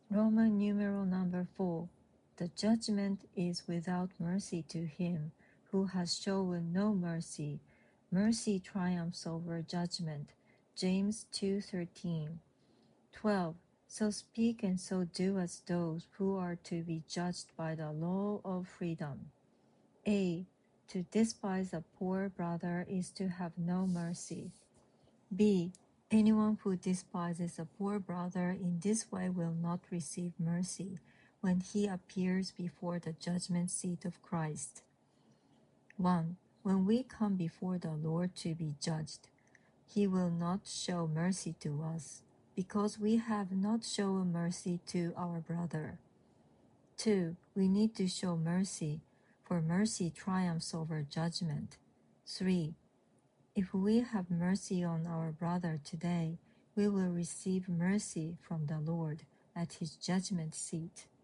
Roman numeral number 4. The judgment is without mercy to him who has shown no mercy. Mercy triumphs over judgment. James 2:13. 12. So speak and so do as those who are to be judged by the law of freedom. A. To despise a poor brother is to have no mercy. B. Anyone who despises a poor brother in this way will not receive mercy when he appears before the judgment seat of Christ. 1. When we come before the Lord to be judged, he will not show mercy to us because we have not shown mercy to our brother. 2. We need to show mercy, for mercy triumphs over judgment. 3. If we have mercy on our brother today, we will receive mercy from the Lord at his judgment seat.